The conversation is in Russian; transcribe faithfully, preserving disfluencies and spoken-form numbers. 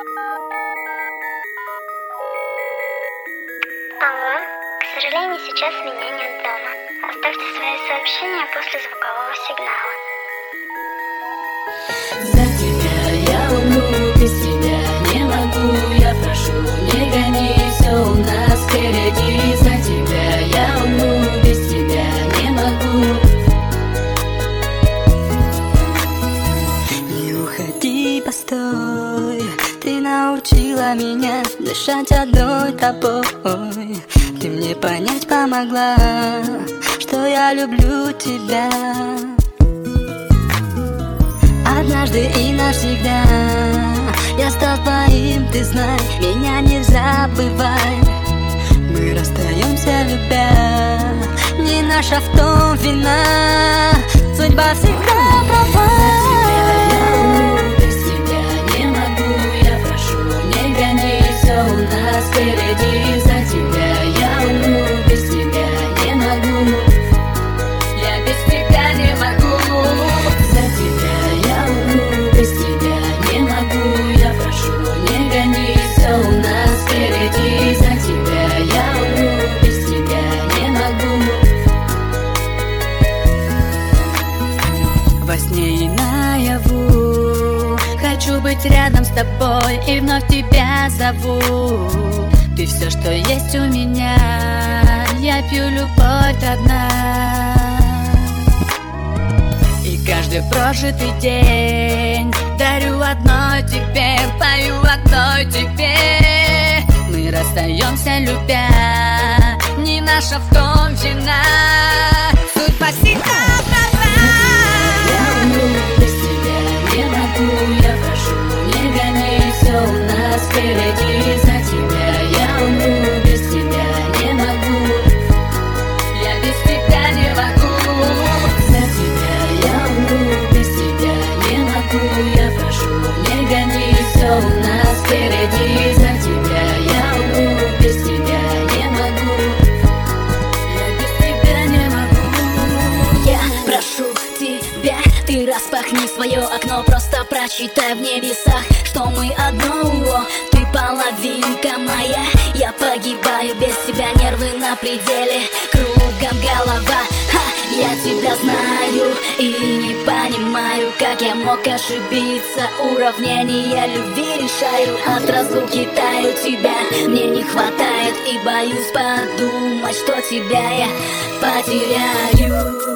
Алло, к сожалению, сейчас меня нет дома. Оставьте свои сообщения после звукового сигнала. За тебя я умру, без тебя не могу. Я прошу, не гони, все у нас впереди. За тебя я умру, без тебя не могу. Не уходи, постой. Ты научила меня дышать одной тобой. Ты мне понять помогла, что я люблю тебя. Однажды и навсегда я стал твоим, ты знай, меня не забывай. Мы расстаемся, любя, не наша в том вина. Судьба всегда права. Без тебя не могу, я прошу, не гони, все у нас впереди. За тебя я умру, без тебя не могу. Я без тебя не могу. За тебя я умру, без тебя не могу. Я прошу, не гони, все у нас впереди. За тебя я умру, без тебя не могу. Во сне и наяву хочу быть рядом с тобой и вновь тебя зову. Ты все, что есть у меня, я пью любовь одна. И каждый прожитый день дарю одной тебе, пою одной тебе. Мы расстаемся, любя, не наша в том вина. Судьба всегда права. Я умру, без тебя не могу. Я прошу, не гони, все у нас впереди. За тебя я умру, без тебя не могу. Я без тебя не могу. За тебя я умру, без тебя не могу. Я прошу, не гони, все у нас впереди. За тебя я умру, без тебя не могу. Я без тебя не могу. Я прошу тебя, ты распахни свое окно, просто прочитай в небесах, что мы одно. Ты половинка моя, я погибаю без тебя, нервы на пределе, кругом голова. Ха, я тебя знаю и не понимаю, как я мог ошибиться. Уравнение любви решаю, от разлуки таю, тебя мне не хватает. И боюсь подумать, что тебя я потеряю.